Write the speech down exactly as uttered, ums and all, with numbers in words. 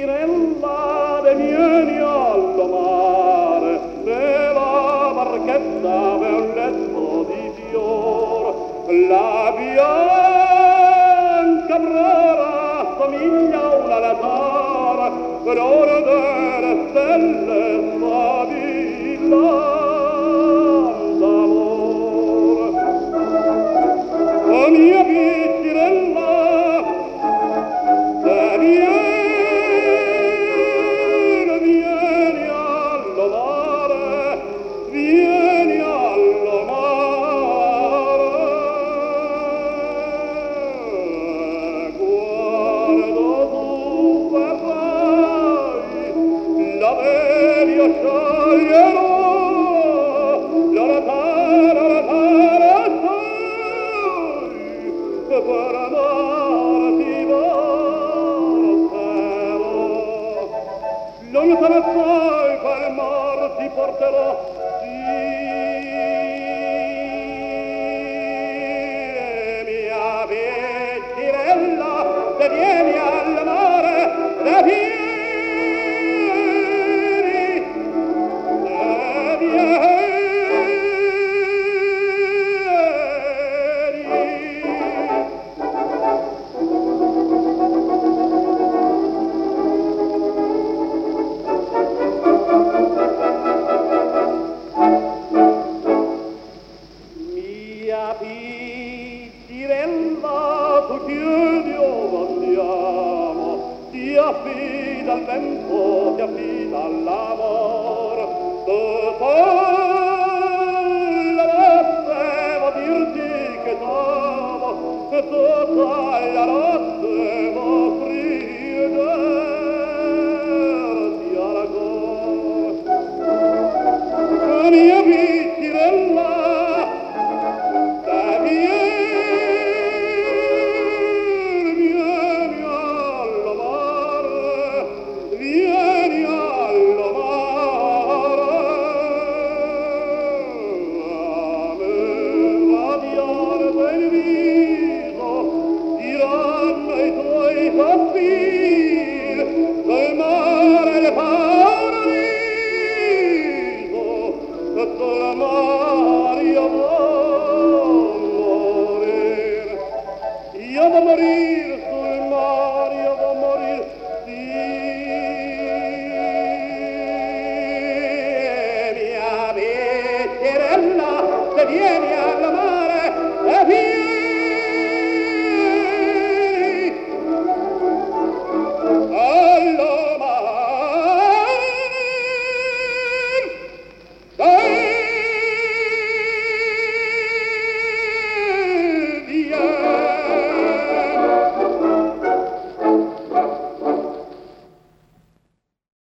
Cirella, vieni allo mare, nella barchetta v'è un letto di fior, la bianca brera somiglia a una latara, l'oro delle stelle sfavillano d'amor. Oh mia Cirella, se vieni, vieni allo mare, vieni allo mare. Guardo tu e vai, la velia sceglierò, la ratara, la ratara sai, per amarti vorrò. Non te ne sai quel mar ti porterò, sì, mia Cirella, se vieni al mare, se vieni, se vieni. Cirella, tu chiedi ove andiamo, ti affida al vento, ti affida all'amor. Tu sai la volevo dirti che t'amo, che tu sai la notte